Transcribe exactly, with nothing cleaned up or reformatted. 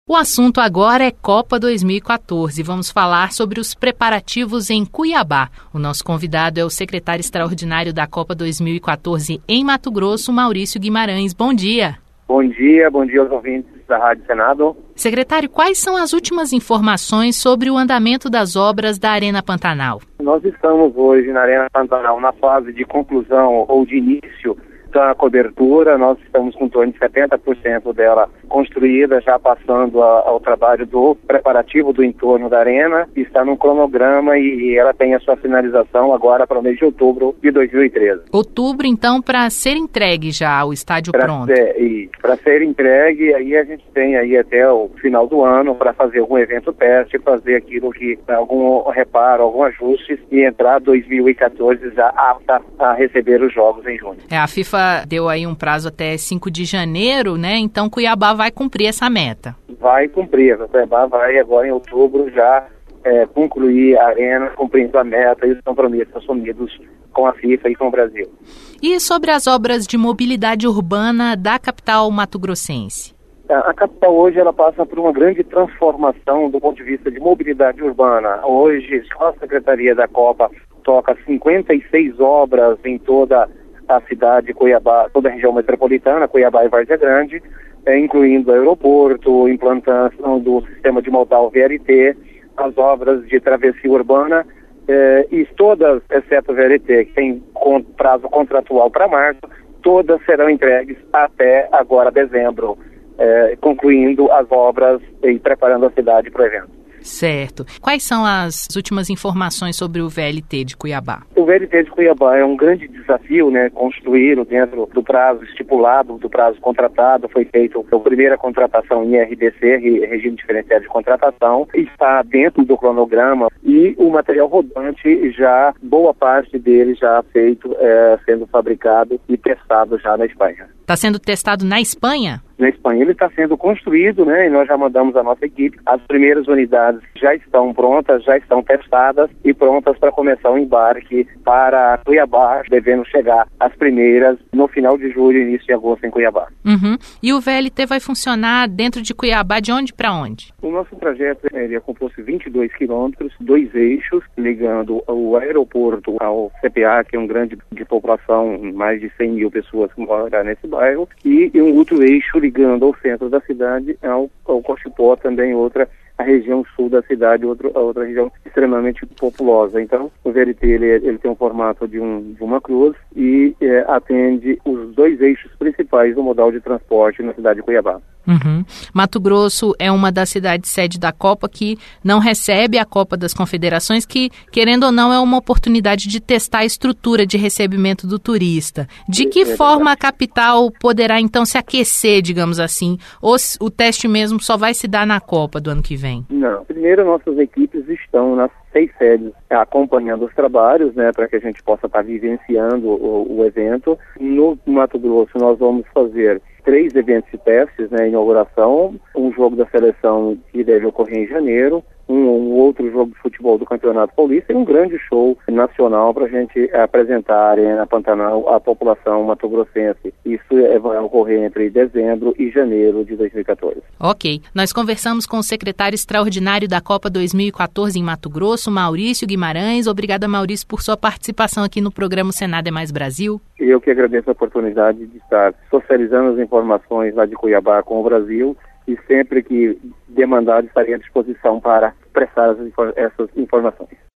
O assunto agora é Copa dois mil e quatorze. Vamos falar sobre os preparativos em Cuiabá. O nosso convidado é o secretário extraordinário da Copa dois mil e quatorze em Mato Grosso, Maurício Guimarães. Bom dia. Bom dia, bom dia aos ouvintes da Rádio Senado. Secretário, quais são as últimas informações sobre o andamento das obras da Arena Pantanal? Nós estamos hoje na Arena Pantanal na fase de conclusão ou de início da cobertura. Nós estamos com em torno de setenta por cento dela construída, já passando a, ao trabalho do preparativo do entorno da arena. Está no cronograma e ela tem a sua finalização agora para o mês de outubro de dois mil e treze. Outubro, então, para ser entregue já o estádio pra pronto? Para ser entregue, aí a gente tem aí até o final do ano para fazer algum evento teste, fazer aquilo que, algum reparo, algum ajuste e entrar dois mil e quatorze já apta a receber os jogos em junho. É, a FIFA deu aí um prazo até cinco de janeiro, né? Então Cuiabá vai cumprir essa meta. Vai cumprir, a Cuiabá vai agora em outubro já é, concluir a arena, cumprindo a meta e os compromissos assumidos com a FIFA e com o Brasil. E sobre as obras de mobilidade urbana da capital mato-grossense? A capital hoje ela passa por uma grande transformação do ponto de vista de mobilidade urbana. Hoje, só a Secretaria da Copa toca cinquenta e seis obras em toda a cidade de Cuiabá, toda a região metropolitana, Cuiabá e Várzea Grande, é, incluindo o aeroporto, implantação do sistema de modal V L T, as obras de travessia urbana, é, e todas, exceto o V L T, que tem com, prazo contratual para março, todas serão entregues até agora dezembro, é, concluindo as obras e preparando a cidade para o evento. Certo. Quais são as últimas informações sobre o V L T de Cuiabá? O V L T de Cuiabá é um grande desafio, né? Construí-lo dentro do prazo estipulado, do prazo contratado. Foi feita a primeira contratação em R D C, Regime Diferenciado de Contratação. Está dentro do cronograma e o material rodante já, boa parte dele já feito, é, sendo fabricado e testado já na Espanha. Está sendo testado na Espanha? Na Espanha ele está sendo construído, né? E nós já mandamos a nossa equipe. As primeiras unidades já estão prontas, já estão testadas e prontas para começar o embarque para Cuiabá, devendo chegar as primeiras no final de julho e início de agosto em Cuiabá. Uhum. E o V L T vai funcionar dentro de Cuiabá de onde para onde? O nosso trajeto ele é composto de vinte e dois quilômetros, dois eixos, ligando o aeroporto ao C P A, que é um grande de população, mais de cem mil pessoas que moram nesse bairro, e um outro eixo ligando ao centro da cidade, ao, ao Cochipó, também outra, a região sul da cidade, outro, a outra região extremamente populosa. Então, o V L T ele, ele tem um formato de, um, de uma cruz e é, atende os dois eixos principais do modal de transporte na cidade de Cuiabá. Uhum. Mato Grosso é uma das cidades sede da Copa que não recebe a Copa das Confederações, que, querendo ou não, é uma oportunidade de testar a estrutura de recebimento do turista. De que é forma a capital poderá, então, se aquecer, digamos assim, ou o teste mesmo só vai se dar na Copa do ano que vem? Não. Primeiro, nossas equipes estão nas seis sedes acompanhando os trabalhos, né, para que a gente possa estar vivenciando o, o evento. No Mato Grosso, nós vamos fazer três eventos de testes, né, inauguração, um jogo da seleção que deve ocorrer em janeiro, um, um outro jogo de futebol do Campeonato Paulista e um grande show nacional para a gente apresentar a Arena Pantanal à população mato-grossense. Isso é, vai ocorrer entre dezembro e janeiro de dois mil e quatorze. Ok. Nós conversamos com o secretário extraordinário da Copa dois mil e quatorze em Mato Grosso, Maurício Guimarães. Obrigada, Maurício, por sua participação aqui no programa Senado é Mais Brasil. Eu que agradeço a oportunidade de estar socializando as informações lá de Cuiabá com o Brasil e sempre que demandado estarei à disposição para prestar essas informações.